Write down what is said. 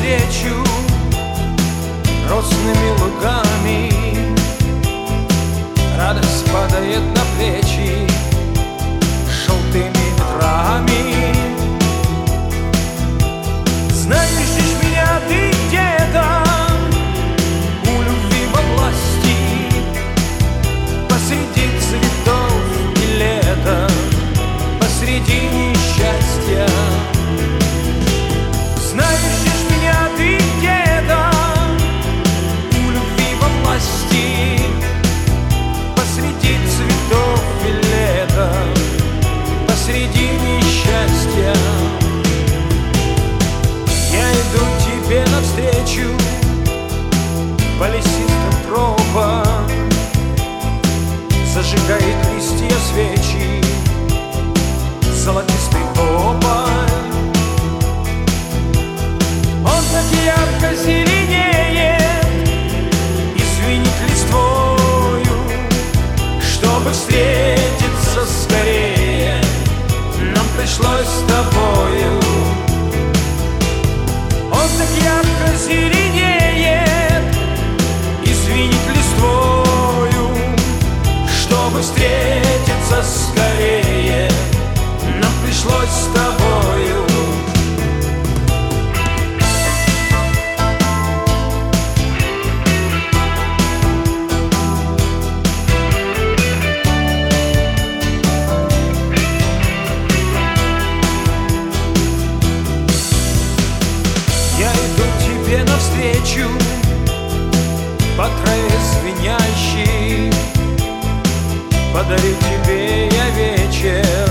навстречу росными лугами. Радость падает на плечи желтыми ветрами. Знаешь, ждешь меня ты где-то у любви во власти, посреди цветов и лета, посреди несчастья. Знаешь, ждешь меня ты где-то у любви во власти, посреди цветов и лета, посреди несчастья. Я иду тебе навстречу по лесистым тропам, зажигает листья свечи золотистый тополь. Он так ярко зеленеет и звенит листвою. Чтобы встретиться скорее, нам пришлось с тобою. Он так ярко зеленеет и звенит листвою. Чтобы встретиться скорее, нам пришлось с тобою. Я иду тебе навстречу по траве звенящей, подарю тебе я вечер